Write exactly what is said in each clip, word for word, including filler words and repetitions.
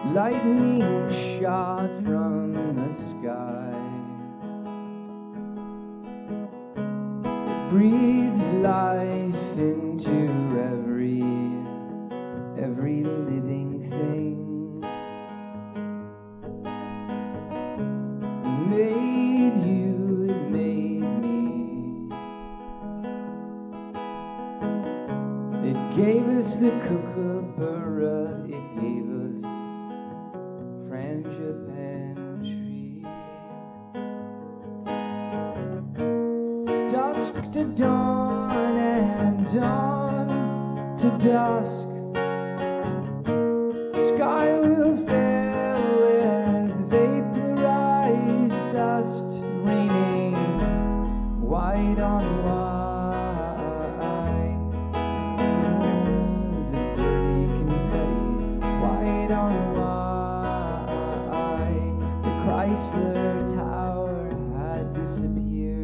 Lightning shot from the sky, breathes life into every, every living thing. It made you, it made me. It gave us the kookaburra, it gave us frangipane. Dusk to dawn and dawn to dusk. Sky will fill with vaporized dust, raining white on white. There's a dirty confetti, white on white. The Chrysler Tower had disappeared.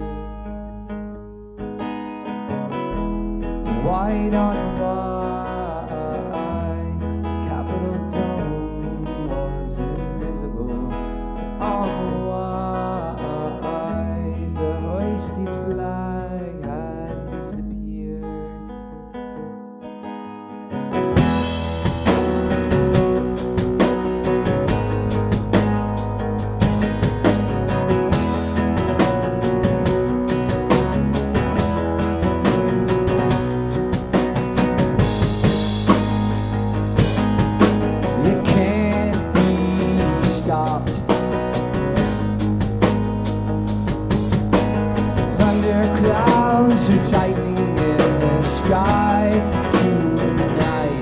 White on white, Capitol Dome was invisible. On white, the hoisted flag had disappeared. Stopped. Thunder clouds are tightening in the sky tonight.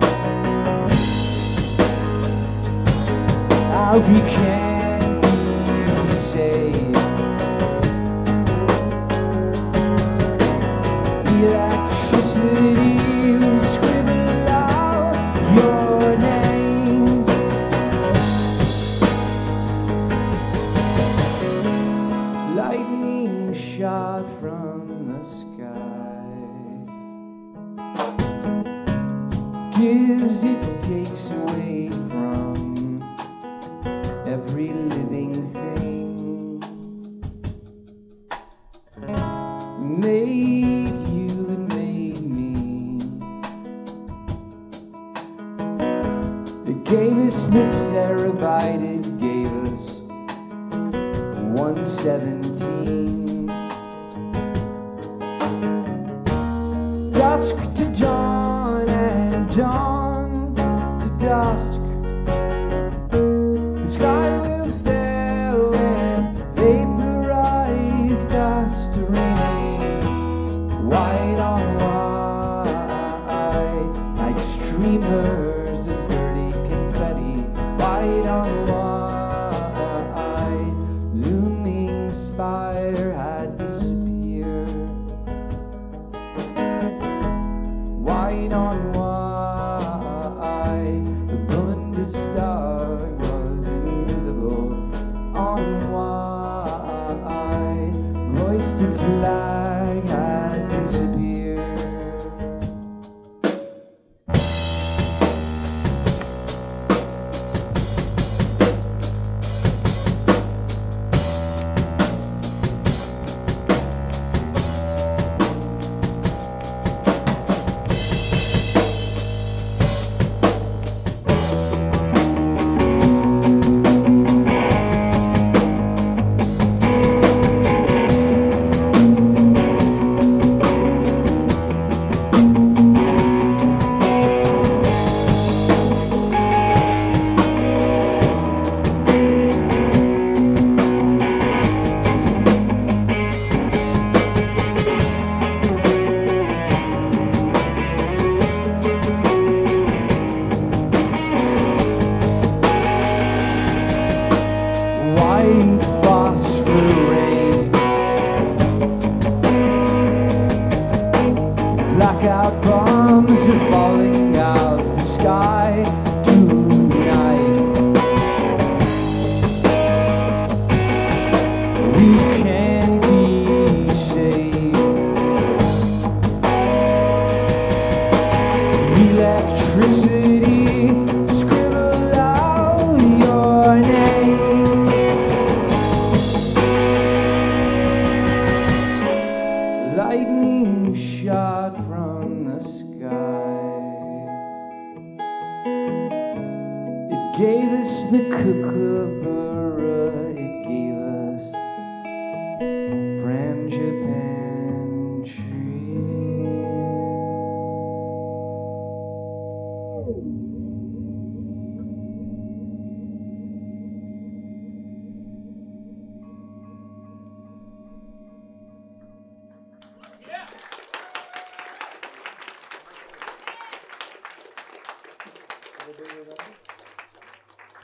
How we can be saved. Electricity will scribble out your name. Lightning shot from the sky, gives, it takes away from every living thing. Made you and made me. It gave us the terabyte, it gave us one seventeen. Dusk to dawn and dawn to dusk. The sky will fill with vaporized dust, raining white on white, like streamers of dirty confetti. White on white, looming spire had disappeared. White on white, the Bundestag was invisible. On white, hoisted flag had disappeared. gave us the kookaburra.